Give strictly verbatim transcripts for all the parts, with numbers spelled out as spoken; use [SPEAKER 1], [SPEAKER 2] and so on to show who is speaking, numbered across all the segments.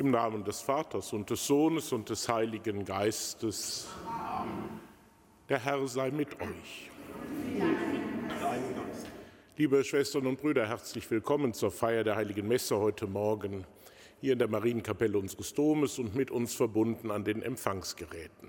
[SPEAKER 1] Im Namen des Vaters und des Sohnes und des Heiligen Geistes. Amen. Der Herr sei mit euch. Liebe Schwestern und Brüder, herzlich willkommen zur Feier der Heiligen Messe heute Morgen hier in der Marienkapelle unseres Domes und mit uns verbunden an den Empfangsgeräten.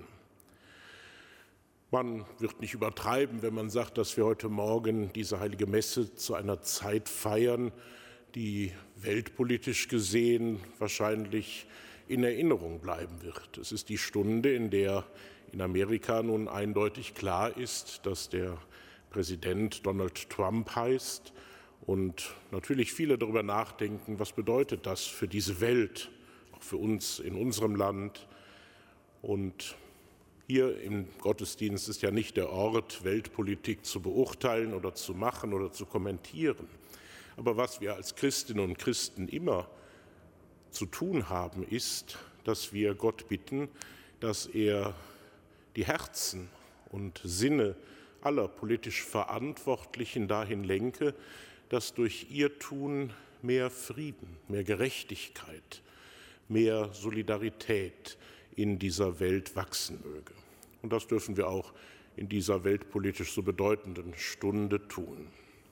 [SPEAKER 1] Man wird nicht übertreiben, wenn man sagt, dass wir heute Morgen diese Heilige Messe zu einer Zeit feiern, die weltpolitisch gesehen wahrscheinlich in Erinnerung bleiben wird. Es ist die Stunde, in der in Amerika nun eindeutig klar ist, dass der Präsident Donald Trump heißt und natürlich viele darüber nachdenken, was bedeutet das für diese Welt, auch für uns in unserem Land. Und hier im Gottesdienst ist ja nicht der Ort, Weltpolitik zu beurteilen oder zu machen oder zu kommentieren. Aber was wir als Christinnen und Christen immer zu tun haben, ist, dass wir Gott bitten, dass er die Herzen und Sinne aller politisch Verantwortlichen dahin lenke, dass durch ihr Tun mehr Frieden, mehr Gerechtigkeit, mehr Solidarität in dieser Welt wachsen möge. Und das dürfen wir auch in dieser weltpolitisch so bedeutenden Stunde tun.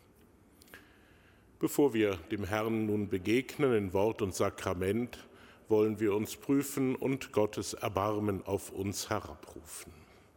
[SPEAKER 1] Bevor wir dem Herrn nun begegnen in Wort und Sakrament, wollen wir uns prüfen und Gottes Erbarmen auf uns herabrufen.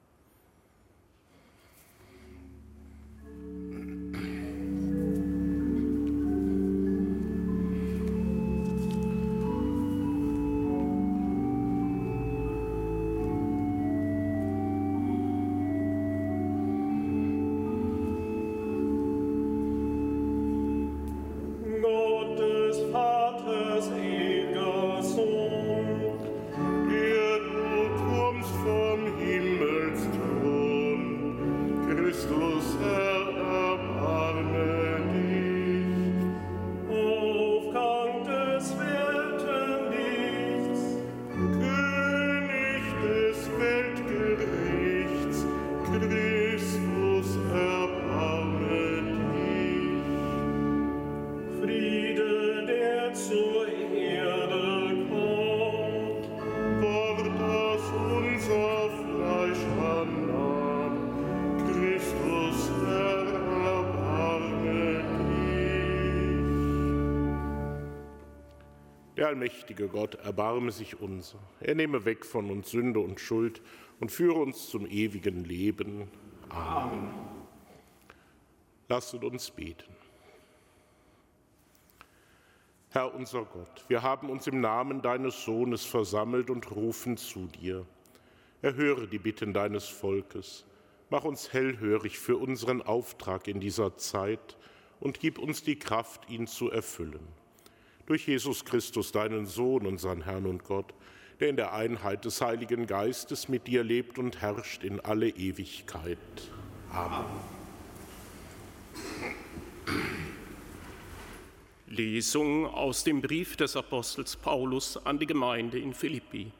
[SPEAKER 1] Der allmächtige Gott, erbarme sich unser. Er nehme weg von uns Sünde und Schuld und führe uns zum ewigen Leben. Amen. Amen. Lasset uns beten. Herr unser Gott, wir haben uns im Namen deines Sohnes versammelt und rufen zu dir. Erhöre die Bitten deines Volkes. Mach uns hellhörig für unseren Auftrag in dieser Zeit und gib uns die Kraft, ihn zu erfüllen. Durch Jesus Christus, deinen Sohn, unseren Herrn und Gott, der in der Einheit des Heiligen Geistes mit dir lebt und herrscht in alle Ewigkeit. Amen.
[SPEAKER 2] Lesung aus dem Brief des Apostels Paulus an die Gemeinde in Philippi.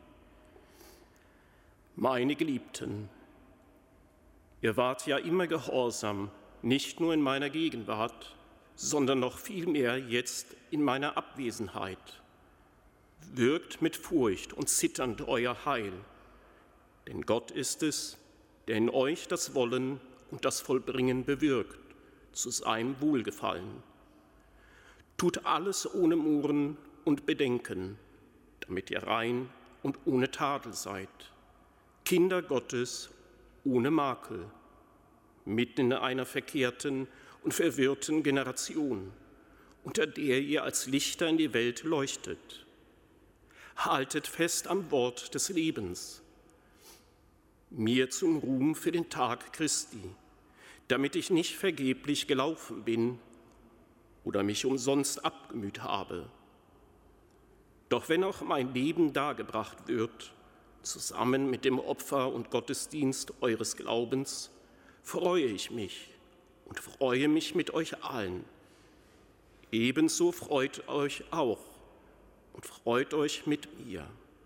[SPEAKER 2] Meine Geliebten, ihr wart ja immer gehorsam, nicht nur in meiner Gegenwart, sondern noch viel mehr jetzt in meiner Abwesenheit. Wirkt mit Furcht und zitternd euer Heil, denn Gott ist es, der in euch das Wollen und das Vollbringen bewirkt, zu seinem Wohlgefallen. Tut alles ohne Murren und Bedenken, damit ihr rein und ohne Tadel seid, Kinder Gottes ohne Makel, mitten in einer verkehrten und verwirrten Generation, unter der ihr als Lichter in die Welt leuchtet. Haltet fest am Wort des Lebens, mir zum Ruhm für den Tag Christi, damit ich nicht vergeblich gelaufen bin oder mich umsonst abgemüht habe. Doch wenn auch mein Leben dargebracht wird, zusammen mit dem Opfer und Gottesdienst eures Glaubens, freue ich mich und freue mich mit euch allen. Ebenso freut euch auch und freut euch mit mir.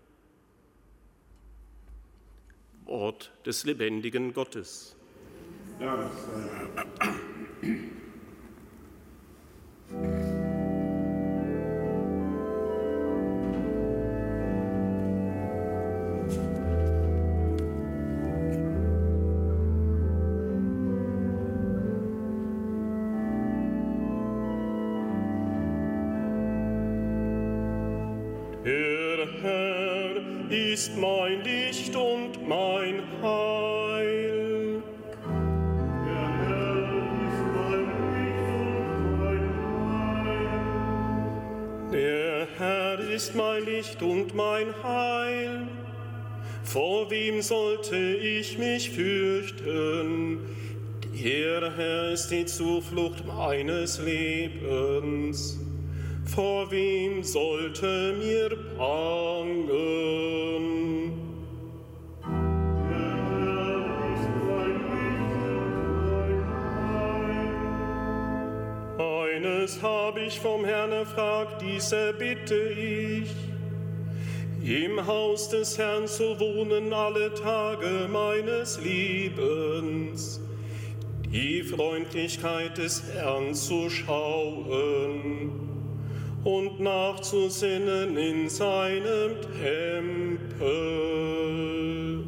[SPEAKER 2] Wort des lebendigen Gottes.
[SPEAKER 1] Dank sei Gott.
[SPEAKER 2] ist mein Licht und mein Heil. Der Herr ist mein Licht und mein Heil. Vor wem sollte ich mich fürchten? Der Herr ist die Zuflucht meines Lebens. Vor wem sollte mir bangen? Der Herr ist mein Licht und mein Heil. Eines habe ich vom Herrn erfragt, dies erbitte ich, im Haus des Herrn zu wohnen alle Tage meines Lebens, die Freundlichkeit des Herrn zu schauen und nachzusinnen in seinem Tempel.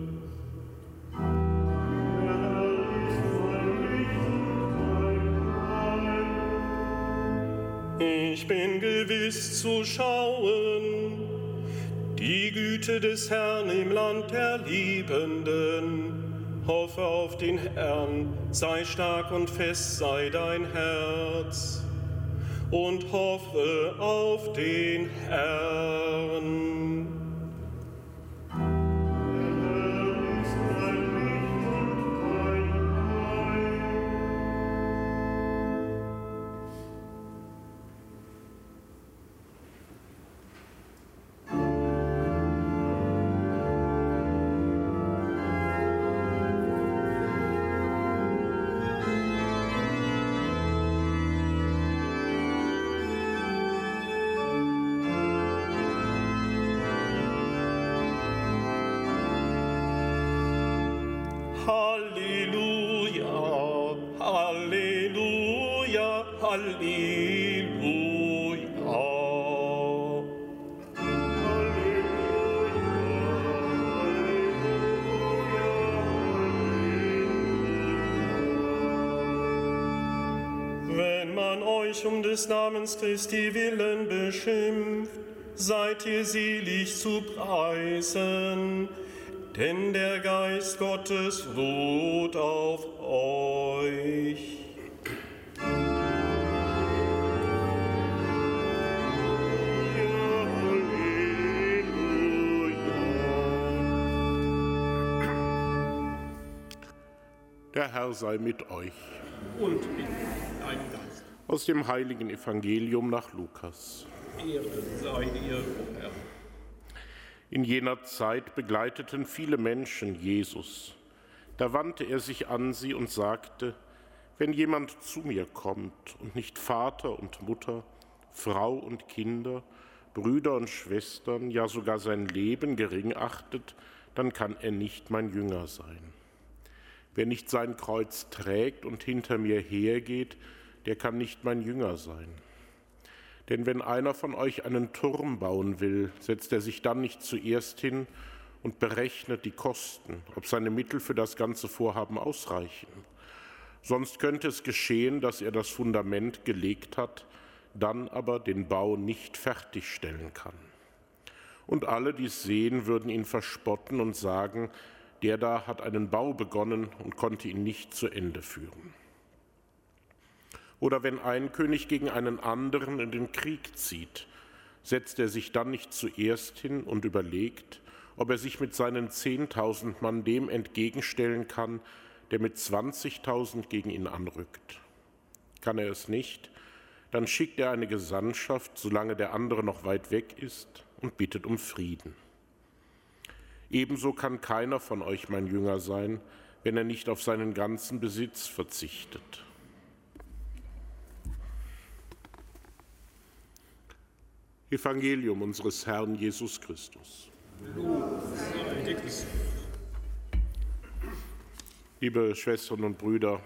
[SPEAKER 2] Ich bin gewiss zu schauen die Güte des Herrn im Land der Liebenden. Hoffe auf den Herrn, sei stark und fest sei dein Herz. Und hoffe auf den Herrn. Halleluja, Halleluja, Halleluja. Wenn man euch um des Namens Christi willen beschimpft, seid ihr selig zu preisen, denn der Geist Gottes ruht auf euch.
[SPEAKER 1] Der Herr sei mit euch.
[SPEAKER 2] Und mit deinem Geist.
[SPEAKER 1] Aus dem heiligen Evangelium nach Lukas.
[SPEAKER 2] Ehre sei dir, o Herr.
[SPEAKER 1] In jener Zeit begleiteten viele Menschen Jesus. Da wandte er sich an sie und sagte: Wenn jemand zu mir kommt und nicht Vater und Mutter, Frau und Kinder, Brüder und Schwestern, ja sogar sein Leben gering achtet, dann kann er nicht mein Jünger sein. Wer nicht sein Kreuz trägt und hinter mir hergeht, der kann nicht mein Jünger sein. Denn wenn einer von euch einen Turm bauen will, setzt er sich dann nicht zuerst hin und berechnet die Kosten, ob seine Mittel für das ganze Vorhaben ausreichen. Sonst könnte es geschehen, dass er das Fundament gelegt hat, dann aber den Bau nicht fertigstellen kann. Und alle, die es sehen, würden ihn verspotten und sagen: Der da hat einen Bau begonnen und konnte ihn nicht zu Ende führen. Oder wenn ein König gegen einen anderen in den Krieg zieht, setzt er sich dann nicht zuerst hin und überlegt, ob er sich mit seinen zehntausend Mann dem entgegenstellen kann, der mit zwanzigtausend gegen ihn anrückt. Kann er es nicht, dann schickt er eine Gesandtschaft, solange der andere noch weit weg ist, und bittet um Frieden. Ebenso kann keiner von euch mein Jünger sein, wenn er nicht auf seinen ganzen Besitz verzichtet. Evangelium unseres Herrn Jesus Christus. Liebe Schwestern und Brüder,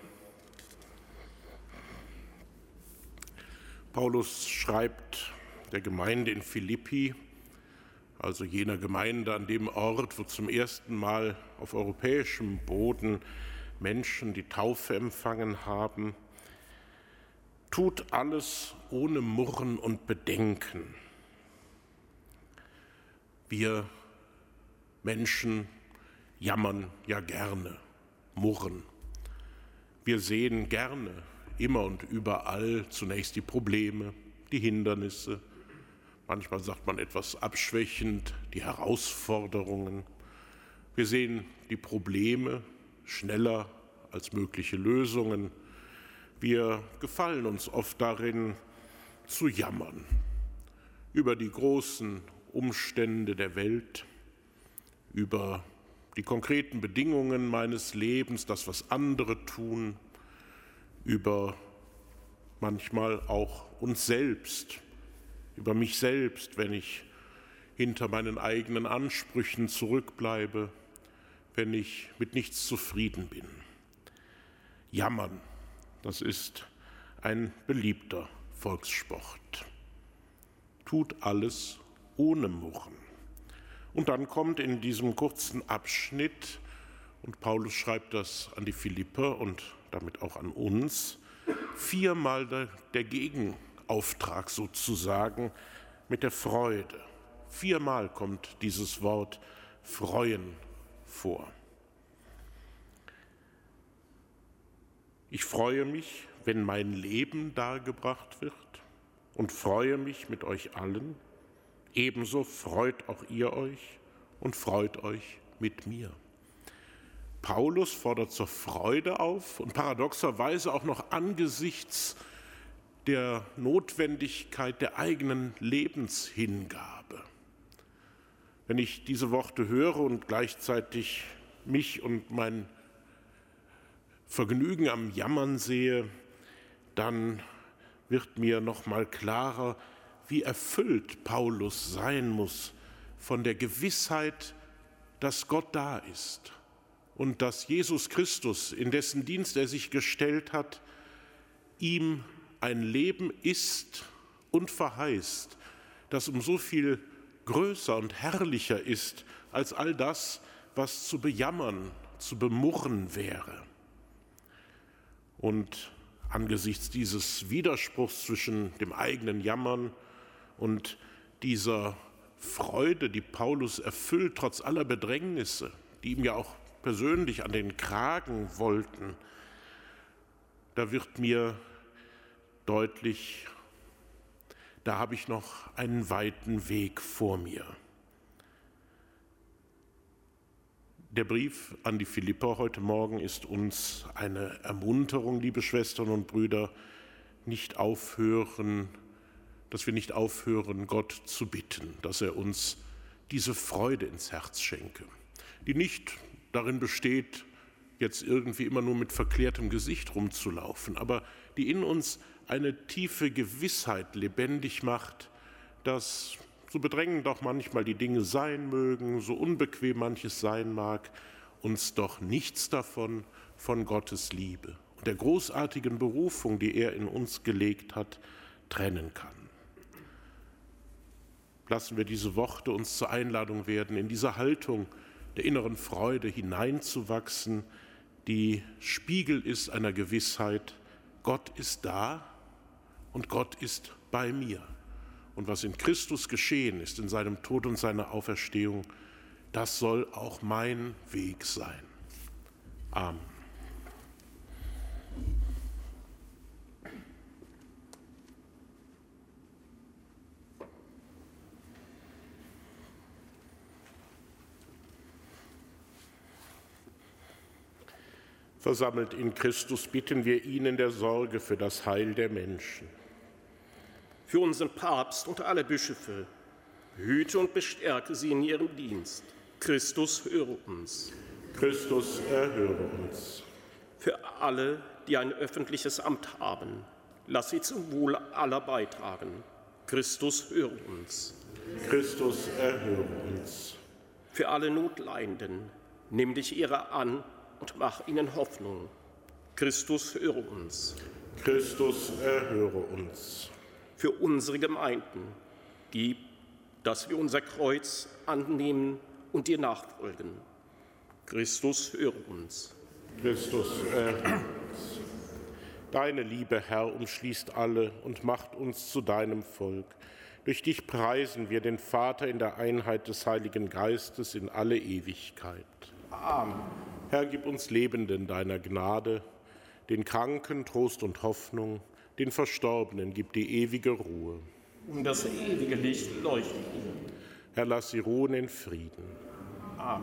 [SPEAKER 1] Paulus schreibt der Gemeinde in Philippi, also jener Gemeinde an dem Ort, wo zum ersten Mal auf europäischem Boden Menschen die Taufe empfangen haben: Tut alles ohne Murren und Bedenken. Wir Menschen jammern ja gerne, murren. Wir sehen gerne immer und überall zunächst die Probleme, die Hindernisse. Manchmal sagt man etwas abschwächend, die Herausforderungen. Wir sehen die Probleme schneller als mögliche Lösungen. Wir gefallen uns oft darin, zu jammern über die großen Umstände der Welt, über die konkreten Bedingungen meines Lebens, das, was andere tun, über manchmal auch uns selbst, über mich selbst, wenn ich hinter meinen eigenen Ansprüchen zurückbleibe, wenn ich mit nichts zufrieden bin. Jammern, das ist ein beliebter Volkssport. Tut alles ohne Murren. Und dann kommt in diesem kurzen Abschnitt, und Paulus schreibt das an die Philipper und damit auch an uns, viermal der, der Gegenauftrag sozusagen mit der Freude. Viermal kommt dieses Wort freuen vor. Ich freue mich, wenn mein Leben dargebracht wird und freue mich mit euch allen. Ebenso freut auch ihr euch und freut euch mit mir. Paulus fordert zur Freude auf und paradoxerweise auch noch angesichts der Notwendigkeit der eigenen Lebenshingabe. Wenn ich diese Worte höre und gleichzeitig mich und mein Vergnügen am Jammern sehe, dann wird mir noch mal klarer, wie erfüllt Paulus sein muss von der Gewissheit, dass Gott da ist und dass Jesus Christus, in dessen Dienst er sich gestellt hat, ihm ein Leben ist und verheißt, das um so viel größer und herrlicher ist als all das, was zu bejammern, zu bemurren wäre. Und angesichts dieses Widerspruchs zwischen dem eigenen Jammern und dieser Freude, die Paulus erfüllt, trotz aller Bedrängnisse, die ihm ja auch persönlich an den Kragen wollten, da wird mir deutlich, da habe ich noch einen weiten Weg vor mir. Der Brief an die Philipper heute Morgen ist uns eine Ermunterung, liebe Schwestern und Brüder, nicht aufhören, dass wir nicht aufhören, Gott zu bitten, dass er uns diese Freude ins Herz schenke, die nicht darin besteht, jetzt irgendwie immer nur mit verklärtem Gesicht rumzulaufen, aber die in uns eine tiefe Gewissheit lebendig macht, dass, so bedrängend auch manchmal die Dinge sein mögen, so unbequem manches sein mag, uns doch nichts davon von Gottes Liebe und der großartigen Berufung, die er in uns gelegt hat, trennen kann. Lassen wir diese Worte uns zur Einladung werden, in diese Haltung der inneren Freude hineinzuwachsen, die Spiegel ist einer Gewissheit, Gott ist da und Gott ist bei mir. Und was in Christus geschehen ist, in seinem Tod und seiner Auferstehung, das soll auch mein Weg sein. Amen. Versammelt in Christus bitten wir ihn in der Sorge für das Heil der Menschen.
[SPEAKER 2] Für unseren Papst und alle Bischöfe, behüte und bestärke sie in ihrem Dienst. Christus, höre uns.
[SPEAKER 1] Christus, erhöre uns.
[SPEAKER 2] Für alle, die ein öffentliches Amt haben, lass sie zum Wohl aller beitragen. Christus, höre uns.
[SPEAKER 1] Christus, erhöre uns.
[SPEAKER 2] Für alle Notleidenden, nimm dich ihrer an und mach ihnen Hoffnung. Christus, höre uns.
[SPEAKER 1] Christus, erhöre uns.
[SPEAKER 2] Für unsere Gemeinden, gib, dass wir unser Kreuz annehmen und dir nachfolgen. Christus, höre uns.
[SPEAKER 1] Christus, erhöre uns. Deine Liebe, Herr, umschließt alle und macht uns zu deinem Volk. Durch dich preisen wir den Vater in der Einheit des Heiligen Geistes in alle Ewigkeit. Amen. Herr, gib uns Lebenden deiner Gnade, den Kranken Trost und Hoffnung, den Verstorbenen gib die ewige Ruhe.
[SPEAKER 2] Um das ewige Licht leuchtet ihnen.
[SPEAKER 1] Herr, lass sie ruhen in Frieden.
[SPEAKER 2] Amen.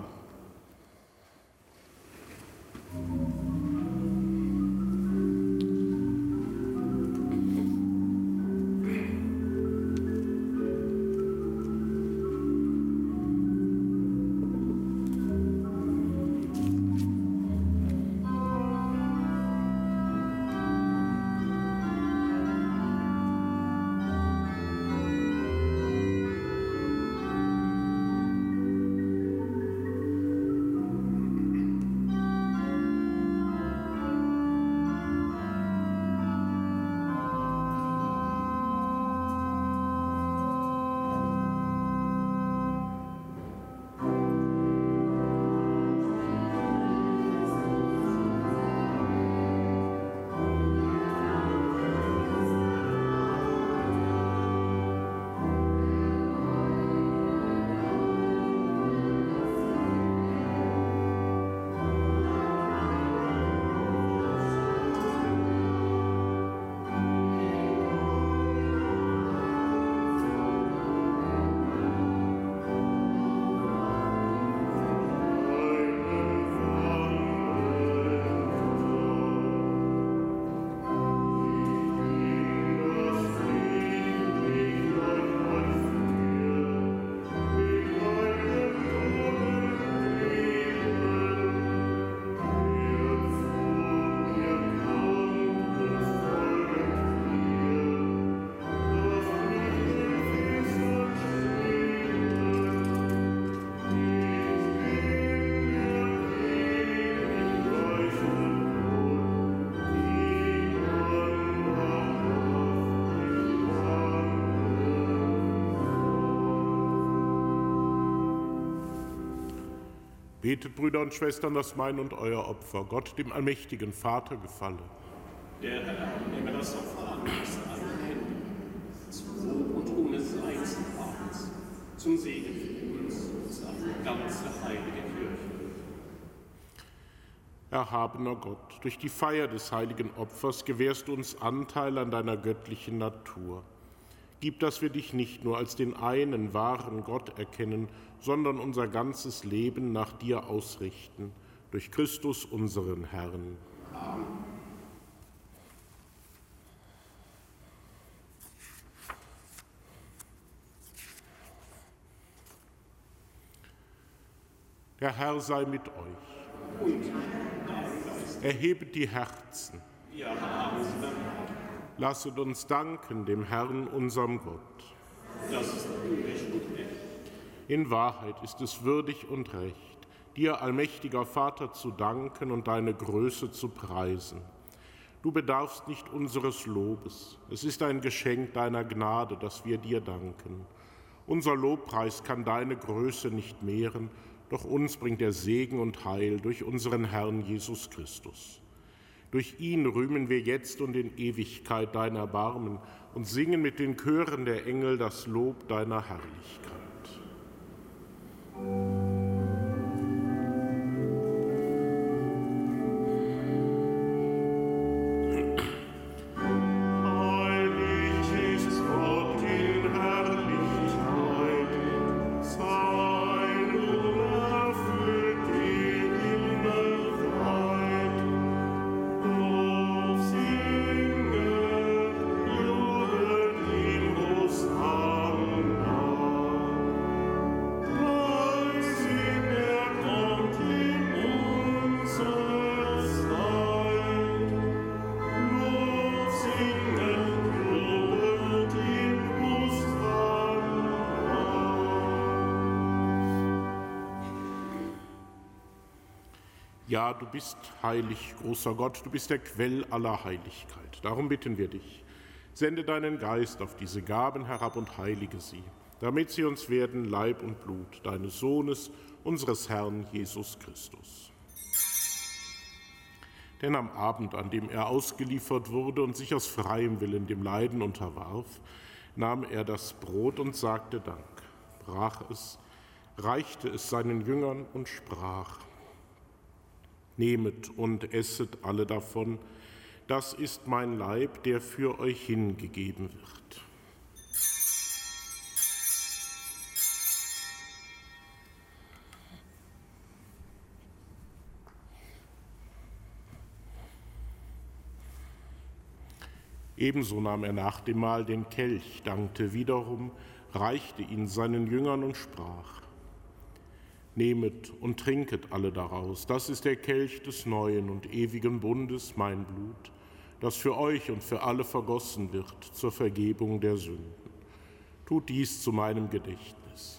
[SPEAKER 1] Betet, Brüder und Schwestern, dass mein und euer Opfer Gott, dem allmächtigen Vater, gefalle.
[SPEAKER 2] Der Herr nehme das Opfer an aus allen Händen, zum Lob und Ruhm des Seins Vaters, zum Segen für uns und seine ganze heilige Kirche.
[SPEAKER 1] Erhabener Gott, durch die Feier des heiligen Opfers gewährst du uns Anteil an deiner göttlichen Natur. Gib, dass wir dich nicht nur als den einen wahren Gott erkennen, sondern unser ganzes Leben nach dir ausrichten, durch Christus unseren Herrn.
[SPEAKER 2] Amen.
[SPEAKER 1] Der Herr sei mit euch.
[SPEAKER 2] Und dein Geist.
[SPEAKER 1] Erhebet die Herzen.
[SPEAKER 2] Wir haben sie dann.
[SPEAKER 1] Lasset uns danken dem Herrn, unserem Gott.
[SPEAKER 2] Das ist würdig und recht.
[SPEAKER 1] In Wahrheit ist es würdig und recht, dir, allmächtiger Vater, zu danken und deine Größe zu preisen. Du bedarfst nicht unseres Lobes. Es ist ein Geschenk deiner Gnade, dass wir dir danken. Unser Lobpreis kann deine Größe nicht mehren, doch uns bringt er Segen und Heil durch unseren Herrn Jesus Christus. Durch ihn rühmen wir jetzt und in Ewigkeit dein Erbarmen und singen mit den Chören der Engel das Lob deiner Herrlichkeit. Ja, du bist heilig, großer Gott, du bist der Quell aller Heiligkeit. Darum bitten wir dich, sende deinen Geist auf diese Gaben herab und heilige sie, damit sie uns werden Leib und Blut deines Sohnes, unseres Herrn Jesus Christus. Denn am Abend, an dem er ausgeliefert wurde und sich aus freiem Willen dem Leiden unterwarf, nahm er das Brot und sagte Dank, brach es, reichte es seinen Jüngern und sprach: Nehmet und esset alle davon, das ist mein Leib, der für euch hingegeben wird. Ebenso nahm er nach dem Mahl den Kelch, dankte wiederum, reichte ihn seinen Jüngern und sprach: Nehmet und trinket alle daraus, das ist der Kelch des neuen und ewigen Bundes, mein Blut, das für euch und für alle vergossen wird zur Vergebung der Sünden. Tut dies zu meinem Gedächtnis.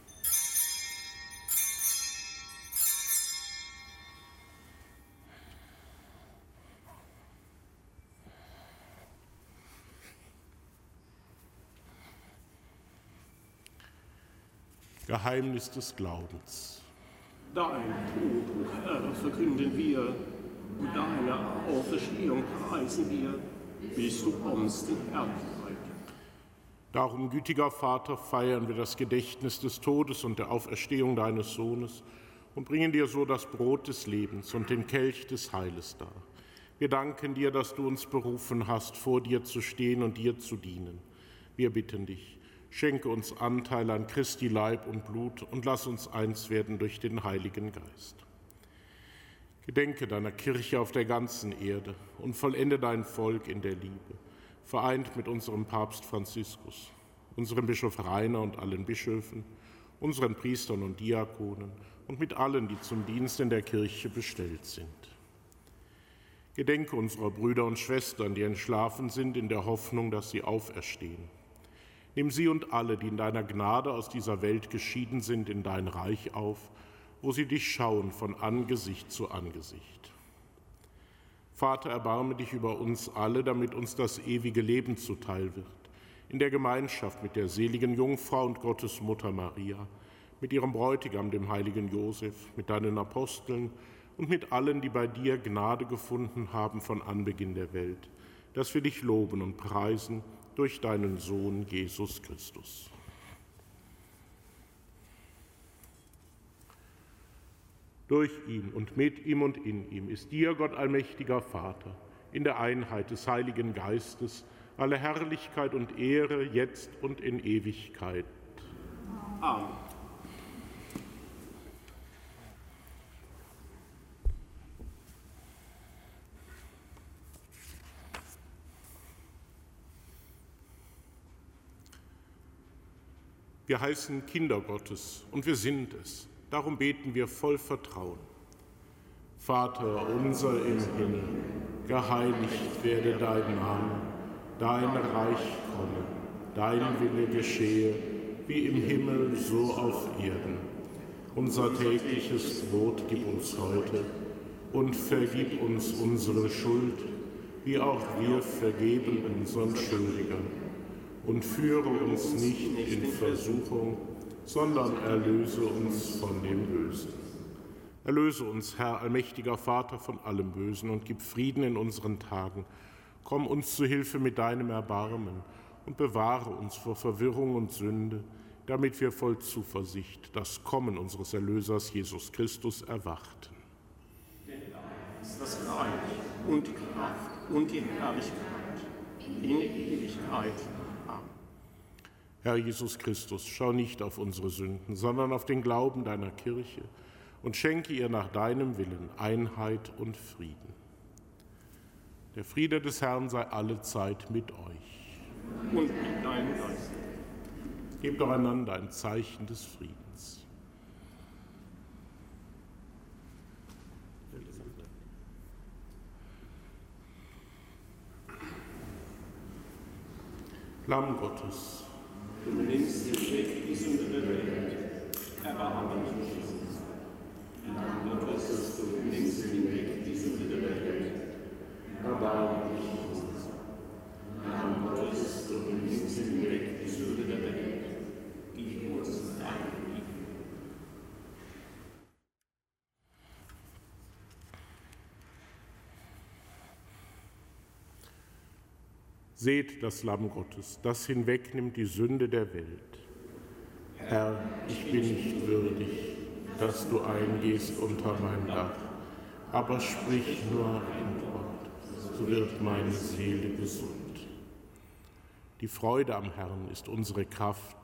[SPEAKER 1] Geheimnis des Glaubens.
[SPEAKER 2] Dein Tod, Herr, verkünden wir, und deine Auferstehung preisen wir, bis du kommst in Herrlichkeit.
[SPEAKER 1] Darum, gütiger Vater, feiern wir das Gedächtnis des Todes und der Auferstehung deines Sohnes und bringen dir so das Brot des Lebens und den Kelch des Heiles dar. Wir danken dir, dass du uns berufen hast, vor dir zu stehen und dir zu dienen. Wir bitten dich, schenke uns Anteil an Christi Leib und Blut und lass uns eins werden durch den Heiligen Geist. Gedenke deiner Kirche auf der ganzen Erde und vollende dein Volk in der Liebe, vereint mit unserem Papst Franziskus, unserem Bischof Rainer und allen Bischöfen, unseren Priestern und Diakonen und mit allen, die zum Dienst in der Kirche bestellt sind. Gedenke unserer Brüder und Schwestern, die entschlafen sind, in der Hoffnung, dass sie auferstehen. Nimm sie und alle, die in deiner Gnade aus dieser Welt geschieden sind, in dein Reich auf, wo sie dich schauen von Angesicht zu Angesicht. Vater, erbarme dich über uns alle, damit uns das ewige Leben zuteil wird, in der Gemeinschaft mit der seligen Jungfrau und Gottesmutter Maria, mit ihrem Bräutigam, dem heiligen Josef, mit deinen Aposteln und mit allen, die bei dir Gnade gefunden haben von Anbeginn der Welt, dass wir dich loben und preisen durch deinen Sohn Jesus Christus. Durch ihn und mit ihm und in ihm ist dir, Gott allmächtiger Vater, in der Einheit des Heiligen Geistes, alle Herrlichkeit und Ehre, jetzt und in Ewigkeit.
[SPEAKER 2] Amen.
[SPEAKER 1] Wir heißen Kinder Gottes und wir sind es. Darum beten wir voll Vertrauen. Vater unser im Himmel, geheiligt werde dein Name, dein Reich komme, dein Wille geschehe, wie im Himmel so auf Erden. Unser tägliches Brot gib uns heute und vergib uns unsere Schuld, wie auch wir vergeben unseren Schuldigern. Und führe uns nicht in Versuchung, sondern erlöse uns von dem Bösen. Erlöse uns, Herr, allmächtiger Vater, von allem Bösen und gib Frieden in unseren Tagen. Komm uns zu Hilfe mit deinem Erbarmen und bewahre uns vor Verwirrung und Sünde, damit wir voll Zuversicht das Kommen unseres Erlösers Jesus Christus erwarten.
[SPEAKER 2] Denn dein ist das Reich und die Kraft und die Herrlichkeit in Ewigkeit.
[SPEAKER 1] Herr Jesus Christus, schau nicht auf unsere Sünden, sondern auf den Glauben deiner Kirche und schenke ihr nach deinem Willen Einheit und Frieden. Der Friede des Herrn sei allezeit mit euch.
[SPEAKER 2] Und mit deinem Geist.
[SPEAKER 1] Gebt doch einander ein Zeichen des Friedens. Lamm Gottes,
[SPEAKER 2] du nimmst hinweg die Sünde der Welt. Erbarme dich. Lamm Gottes, du nimmst hinweg die Sünde der Welt. Erbarme dich. Lamm Gottes, du nimmst hinweg die Sünde der Welt. Gib uns dein Frieden.
[SPEAKER 1] Seht das Lamm Gottes, das hinwegnimmt die Sünde der Welt. Herr, ich bin nicht würdig, dass du eingehst unter mein Dach, aber sprich nur ein Wort, so wird meine Seele gesund. Die Freude am Herrn ist unsere Kraft.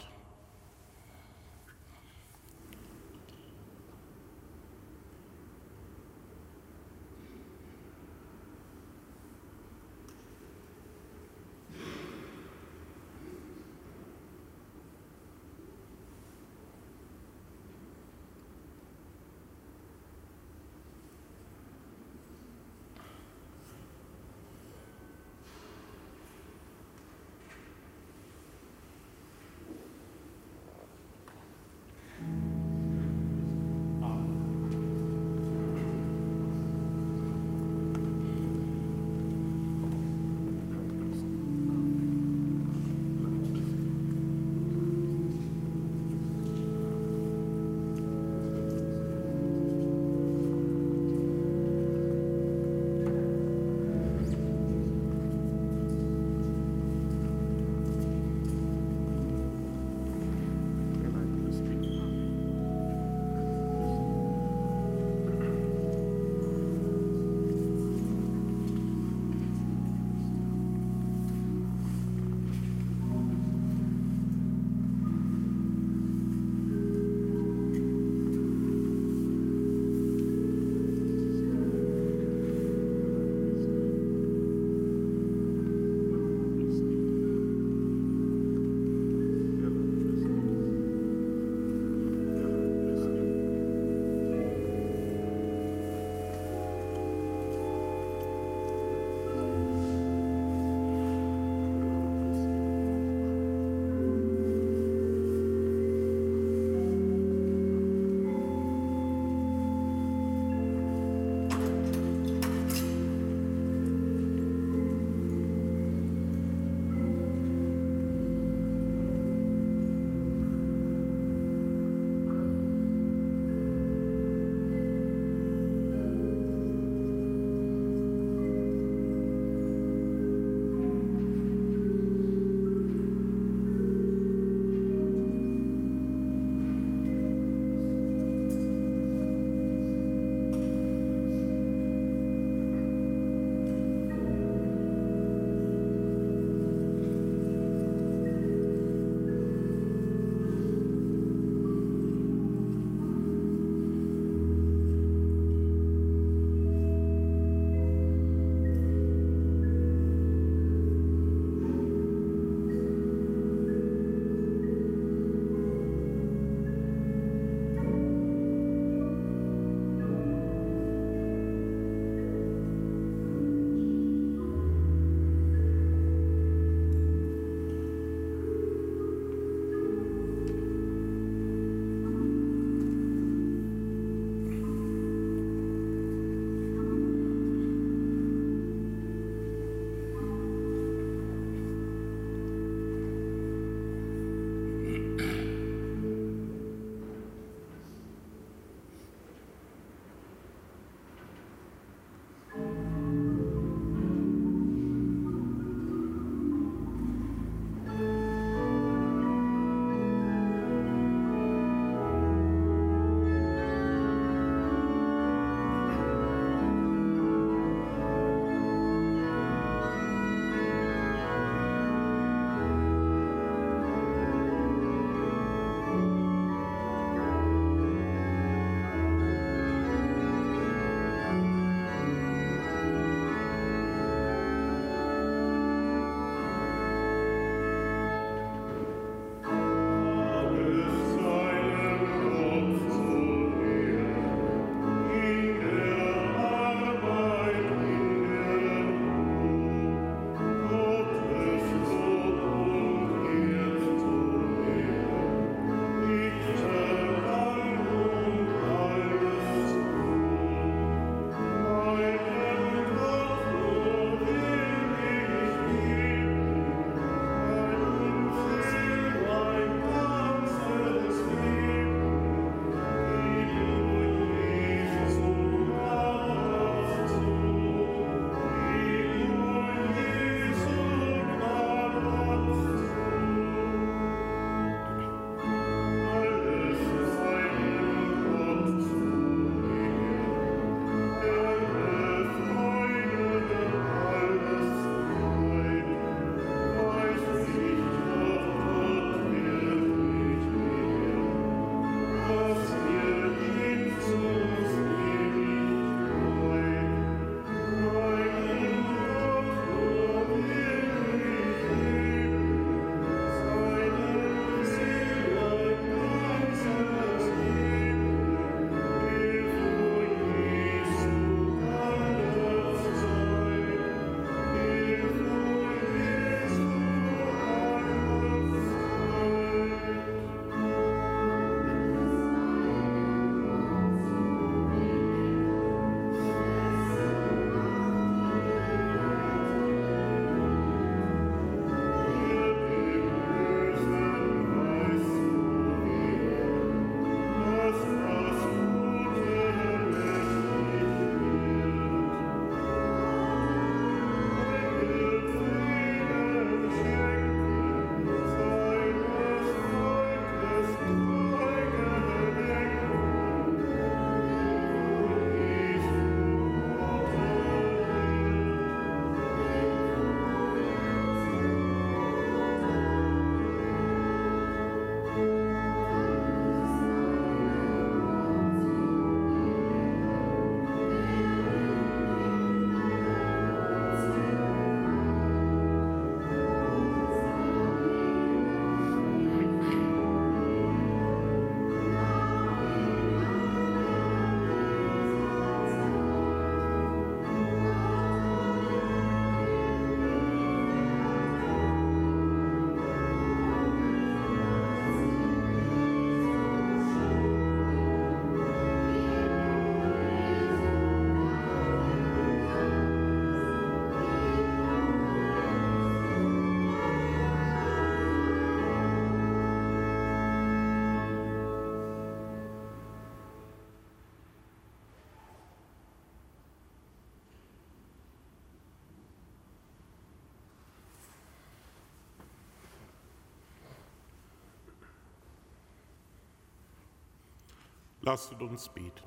[SPEAKER 1] Lasset uns beten.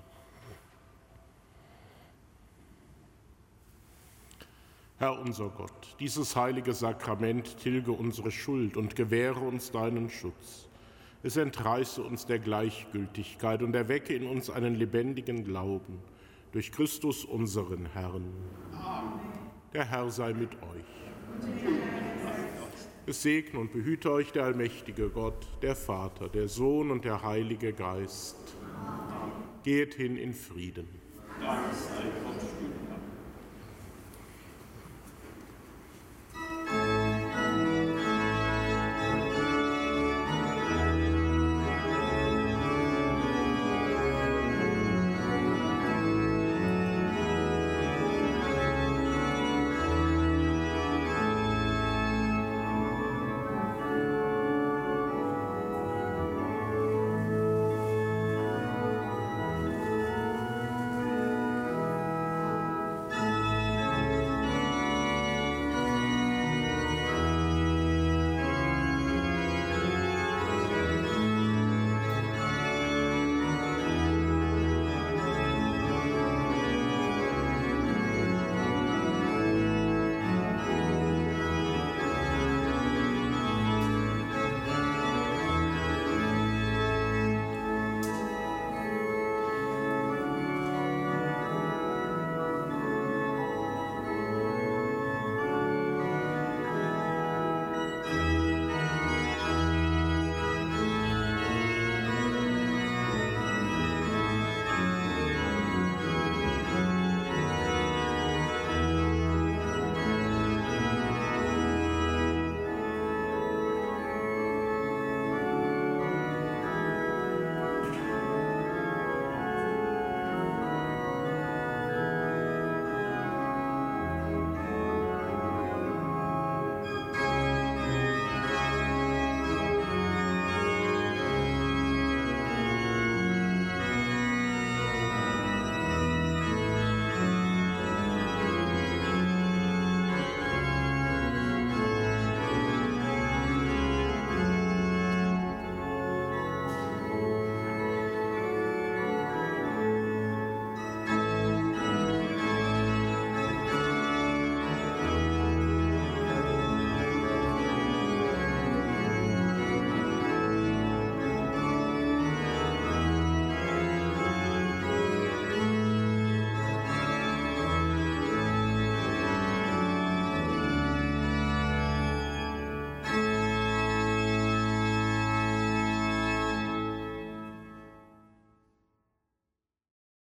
[SPEAKER 1] Herr unser Gott, dieses heilige Sakrament tilge unsere Schuld und gewähre uns deinen Schutz. Es entreiße uns der Gleichgültigkeit und erwecke in uns einen lebendigen Glauben. Durch Christus unseren Herrn. Amen. Der Herr sei mit euch. Es segne und behüte euch der allmächtige Gott, der Vater, der Sohn und der Heilige Geist. Amen. Geht hin in Frieden. Dank sei Gott.